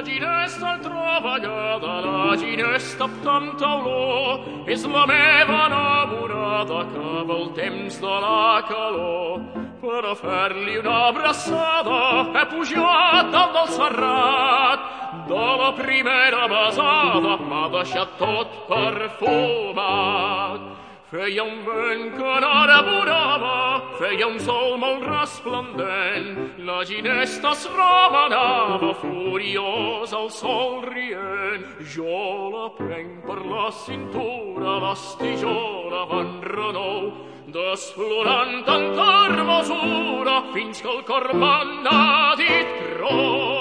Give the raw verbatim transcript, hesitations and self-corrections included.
ginesta al travallada, la ginesta amb tanta olor, és la meva enamorada que vol temps de la calor. Per a fer-li una abraçada he pujat dalt del serrat, de la primera besada m'ha deixat tot perfumat. Feia un vent que n'enamorava, feia un sol molt resplendent, la ginesta es remenava furiós al sol rient. Jo la prenc per la cintura, l'estijola van renou, desflorant tanta hermosura, fins que el cor m'ha dit prou.